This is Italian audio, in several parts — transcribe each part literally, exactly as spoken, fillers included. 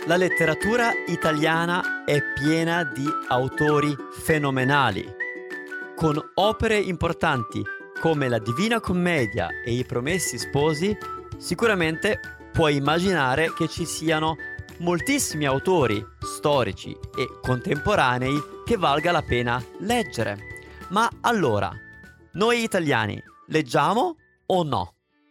La letteratura italiana è piena di autori fenomenali, con opere importanti come la Divina Commedia e i Promessi Sposi. Sicuramente puoi immaginare che ci siano moltissimi autori storici e contemporanei che valga la pena leggere. Ma allora, noi italiani leggiamo o no?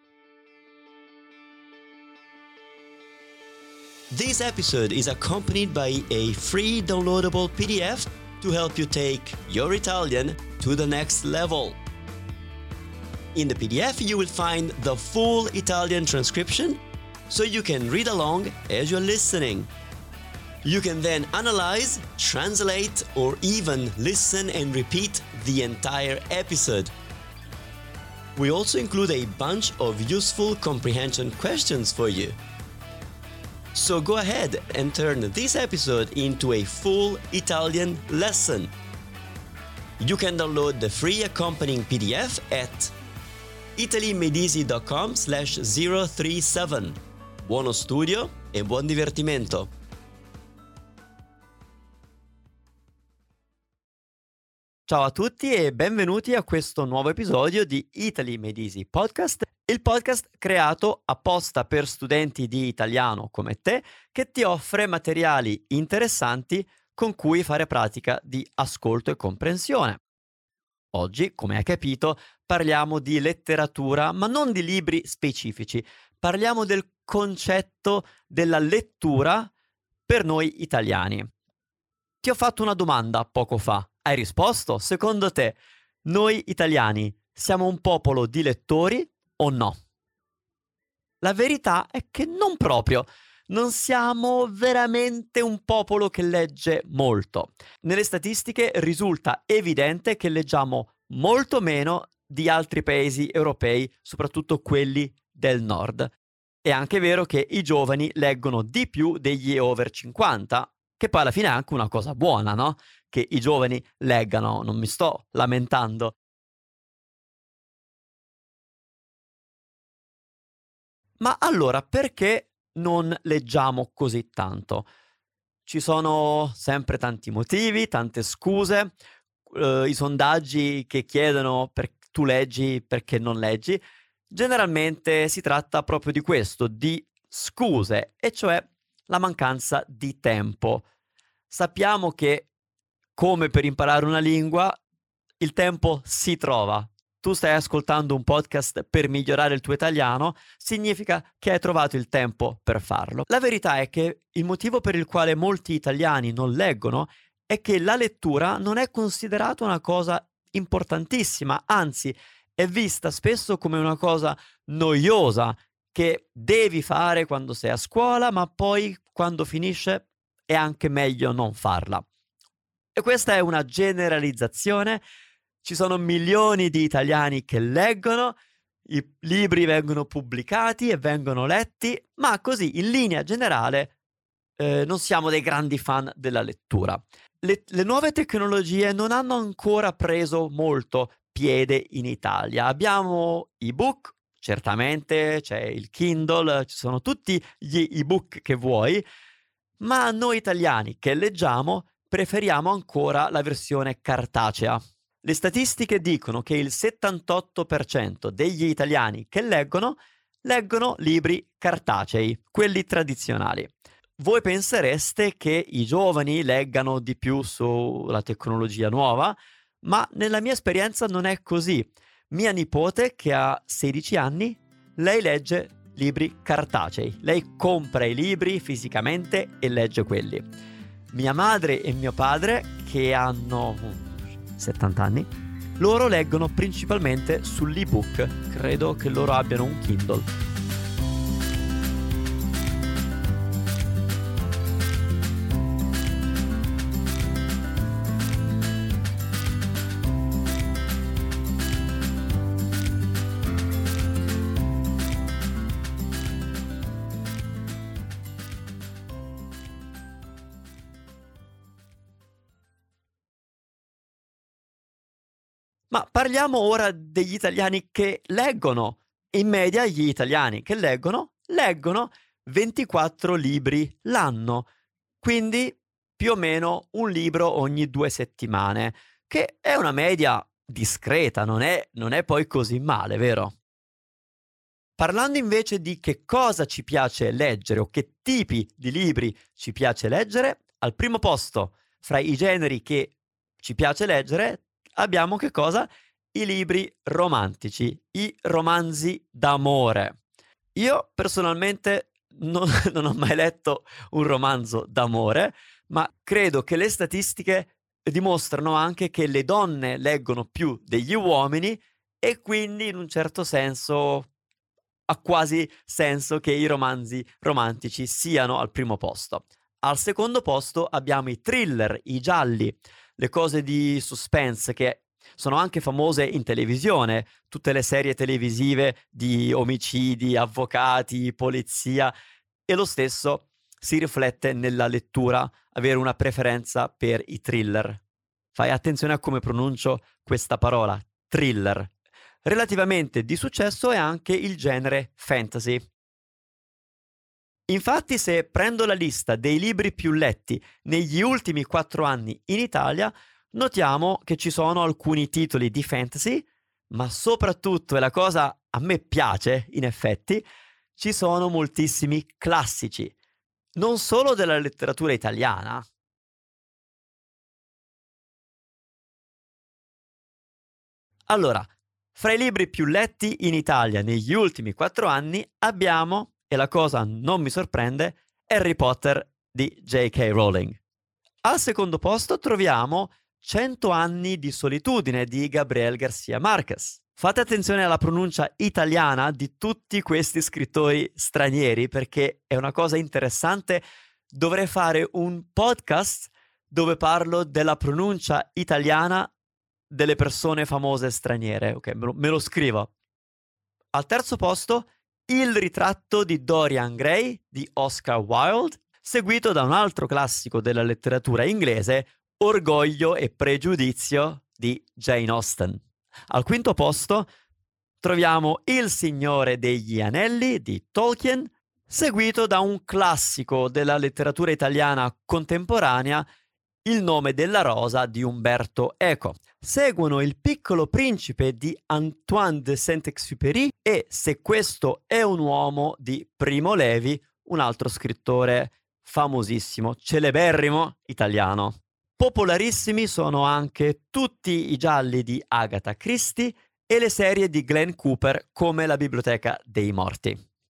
This episode is accompanied by a free downloadable P D F to help you take your Italian to the next level. In the P D F you will find the full Italian transcription, so you can read along as you're listening. You can then analyze, translate, or even listen and repeat the entire episode. We also include a bunch of useful comprehension questions for you. So go ahead and turn this episode into a full Italian lesson. You can download the free accompanying P D F at italymedisi.com slash 037. Buono studio e buon divertimento! Ciao a tutti e benvenuti a questo nuovo episodio di Italy Made Easy Podcast, il podcast creato apposta per studenti di italiano come te, che ti offre materiali interessanti con cui fare pratica di ascolto e comprensione. Oggi, come hai capito, parliamo di letteratura, ma non di libri specifici. Parliamo del concetto della lettura per noi italiani. Ti ho fatto una domanda poco fa. Hai risposto? Secondo te, noi italiani siamo un popolo di lettori o no? La verità è che non proprio. Non siamo veramente un popolo che legge molto. Nelle statistiche risulta evidente che leggiamo molto meno di altri paesi europei, soprattutto quelli del nord. È anche vero che i giovani leggono di più degli over cinquanta, che poi alla fine è anche una cosa buona, no? Che i giovani leggano, non mi sto lamentando. Ma allora, perché non leggiamo così tanto? Ci sono sempre tanti motivi, tante scuse, uh, i sondaggi che chiedono per tu leggi perché non leggi. Generalmente si tratta proprio di questo, di scuse, e cioè la mancanza di tempo. Sappiamo che, come per imparare una lingua, il tempo si trova. Tu stai ascoltando un podcast per migliorare il tuo italiano, significa che hai trovato il tempo per farlo. La verità è che il motivo per il quale molti italiani non leggono è che la lettura non è considerata una cosa importantissima, anzi è vista spesso come una cosa noiosa che devi fare quando sei a scuola, ma poi quando finisce è anche meglio non farla. E questa è una generalizzazione. Ci sono milioni di italiani che leggono, i libri vengono pubblicati e vengono letti, ma così in linea generale eh, non siamo dei grandi fan della lettura. Le, le nuove tecnologie non hanno ancora preso molto piede in Italia. Abbiamo ebook, certamente, c'è il Kindle, ci sono tutti gli ebook che vuoi, ma noi italiani che leggiamo preferiamo ancora la versione cartacea. Le statistiche dicono che il settantotto per cento degli italiani che leggono, leggono libri cartacei, quelli tradizionali. Voi pensereste che i giovani leggano di più sulla tecnologia nuova, ma nella mia esperienza non è così. Mia nipote, che ha sedici anni, lei legge libri cartacei. Lei compra i libri fisicamente e legge quelli. Mia madre e mio padre, che hanno settanta anni, loro leggono principalmente sull'ebook. Credo che loro abbiano un Kindle. Ma parliamo ora degli italiani che leggono. In media gli italiani che leggono, leggono ventiquattro libri l'anno, quindi più o meno un libro ogni due settimane, che è una media discreta, non è, non è poi così male, vero? Parlando invece di che cosa ci piace leggere o che tipi di libri ci piace leggere, al primo posto fra i generi che ci piace leggere abbiamo che cosa? I libri romantici, i romanzi d'amore. Io personalmente non, non ho mai letto un romanzo d'amore, ma credo che le statistiche dimostrano anche che le donne leggono più degli uomini e quindi in un certo senso ha quasi senso che i romanzi romantici siano al primo posto. Al secondo posto abbiamo i thriller, i gialli, le cose di suspense che sono anche famose in televisione, tutte le serie televisive di omicidi, avvocati, polizia, e lo stesso si riflette nella lettura, avere una preferenza per i thriller. Fai attenzione a come pronuncio questa parola, thriller. Relativamente di successo è anche il genere fantasy. Infatti, se prendo la lista dei libri più letti negli ultimi quattro anni in Italia, notiamo che ci sono alcuni titoli di fantasy, ma soprattutto, e la cosa a me piace in effetti, ci sono moltissimi classici, non solo della letteratura italiana. Allora, fra i libri più letti in Italia negli ultimi quattro anni abbiamo, e la cosa non mi sorprende, Harry Potter di J K. Rowling. Al secondo posto troviamo Cento anni di solitudine di Gabriel García Márquez. Fate attenzione alla pronuncia italiana di tutti questi scrittori stranieri perché è una cosa interessante. Dovrei fare un podcast dove parlo della pronuncia italiana delle persone famose straniere. Ok, me lo, me lo scrivo. Al terzo posto, Il ritratto di Dorian Gray di Oscar Wilde, seguito da un altro classico della letteratura inglese, Orgoglio e pregiudizio di Jane Austen. Al quinto posto troviamo Il Signore degli Anelli di Tolkien, seguito da un classico della letteratura italiana contemporanea, Il nome della rosa di Umberto Eco. Seguono Il Piccolo Principe di Antoine de Saint-Exupéry e Se questo è un uomo di Primo Levi, un altro scrittore famosissimo, celeberrimo italiano. Popolarissimi sono anche tutti i gialli di Agatha Christie e le serie di Glenn Cooper come La Biblioteca dei Morti.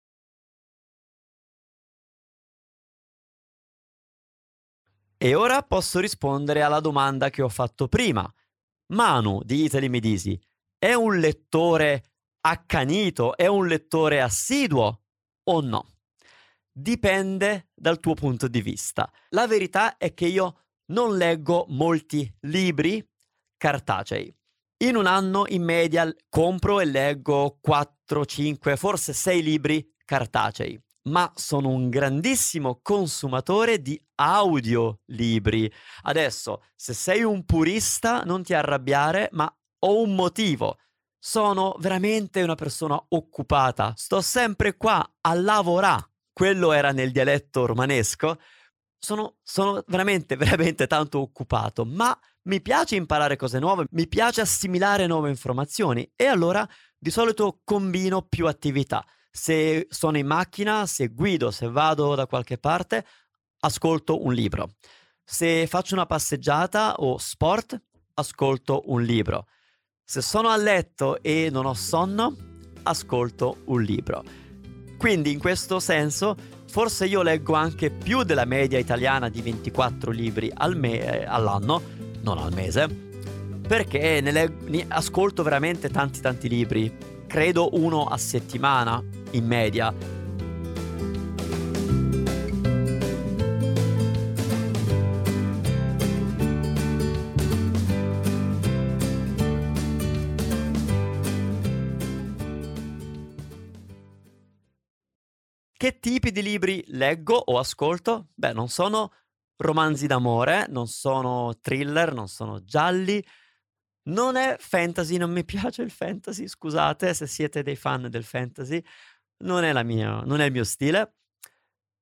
E ora posso rispondere alla domanda che ho fatto prima. Manu di Italy Midisi è un lettore accanito, è un lettore assiduo o no? Dipende dal tuo punto di vista. La verità è che io non leggo molti libri cartacei. In un anno in media compro e leggo quattro, cinque, forse sei libri cartacei, ma sono un grandissimo consumatore di audiolibri. Adesso, se sei un purista, non ti arrabbiare, ma ho un motivo. Sono veramente una persona occupata. Sto sempre qua a lavorare. Quello era nel dialetto romanesco. Sono, sono veramente, veramente tanto occupato, ma mi piace imparare cose nuove, mi piace assimilare nuove informazioni e allora di solito combino più attività. Se sono in macchina, se guido, se vado da qualche parte, ascolto un libro. Se faccio una passeggiata o sport, ascolto un libro. Se sono a letto e non ho sonno, ascolto un libro. Quindi in questo senso forse io leggo anche più della media italiana di ventiquattro libri al me- all'anno, non al mese, perché ne, leg- ne ascolto veramente tanti tanti libri, credo uno a settimana in media. Che tipi di libri leggo o ascolto? Beh, non sono romanzi d'amore, non sono thriller, non sono gialli, non è fantasy, non mi piace il fantasy, scusate se siete dei fan del fantasy, non è la mia, non è il mio stile.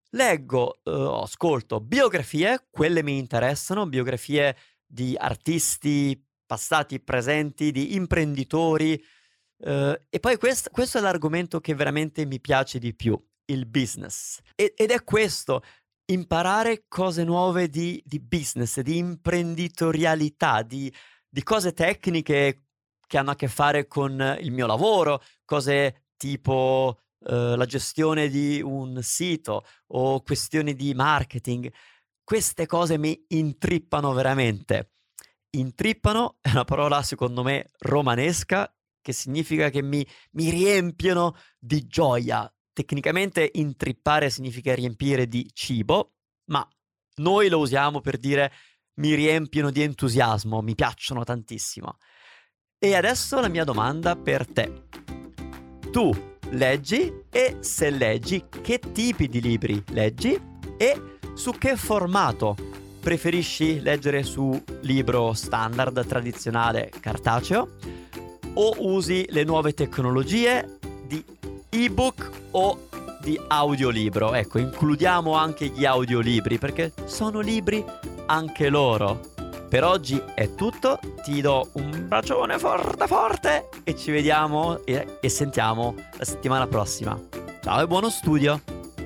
leggo, uh, ascolto biografie, quelle mi interessano, biografie di artisti passati, presenti, di imprenditori, uh, e poi quest- questo è l'argomento che veramente mi piace di più, il business. E- ed è questo, imparare cose nuove di, di business, di imprenditorialità, di, di cose tecniche che hanno a che fare con il mio lavoro, cose tipo uh, la gestione di un sito o questioni di marketing. Queste cose mi intrippano veramente. Intrippano è una parola secondo me romanesca che significa che mi, mi riempiono di gioia. Tecnicamente intrippare significa riempire di cibo, ma noi lo usiamo per dire mi riempiono di entusiasmo, mi piacciono tantissimo. E adesso la mia domanda per te. Tu leggi e se leggi, che tipi di libri leggi e su che formato? Preferisci leggere su libro standard, tradizionale, cartaceo o usi le nuove tecnologie di ebook o di audiolibro? Ecco, includiamo anche gli audiolibri perché sono libri anche loro. Per oggi è tutto, ti do un bacione forte forte e ci vediamo e, e sentiamo la settimana prossima. Ciao e buono studio!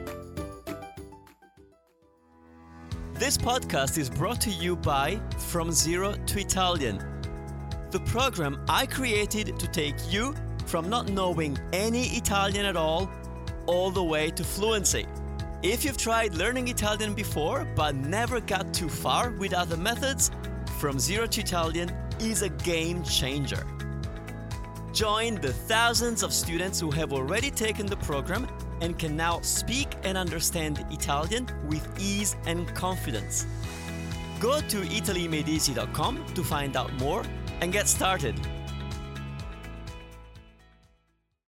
This podcast is brought to you by From Zero to Italian, the program I created to take you from not knowing any Italian at all, all the way to fluency. If you've tried learning Italian before but never got too far with other methods, From Zero to Italian is a game changer. Join the thousands of students who have already taken the program and can now speak and understand Italian with ease and confidence. Go to italy made easy dot com to find out more and get started.